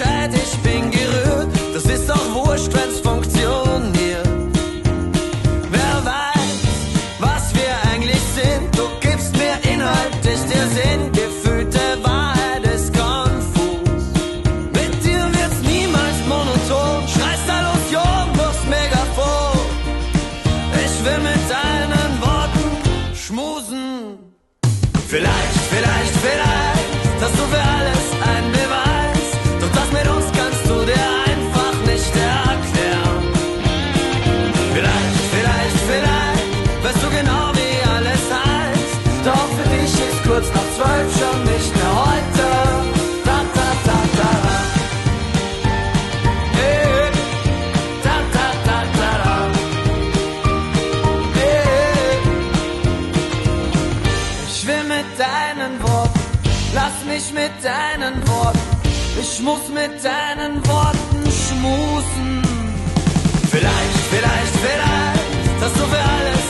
Bescheid, ich bin gerührt. Das ist doch wurscht, wenn's funktioniert. Wer weiß, was wir eigentlich sind. Du gibst mir Inhalt, ich dir Sinn. Gefühlte Wahrheit ist konfus. Mit dir wird's niemals monoton. Schreist da los, jo, durchs Megafon. Ich will mit deinen Worten schmusen. Vielleicht, vielleicht, vielleicht hast du für alles einen Beweis. Doch das mit uns kannst du dir einfach nicht erklären. Vielleicht, vielleicht, vielleicht weißt du genau, wie alles heißt. Doch für dich ist kurz nach 12 schon nicht mehr heute. Da, da, da, da, da. Hey, da, da, da, da, da. Hey. Ich will mit deinen Worten, lass mich mit deinen Worten, ich muss mit deinen Worten schmusen. Vielleicht, vielleicht, vielleicht hast du für alles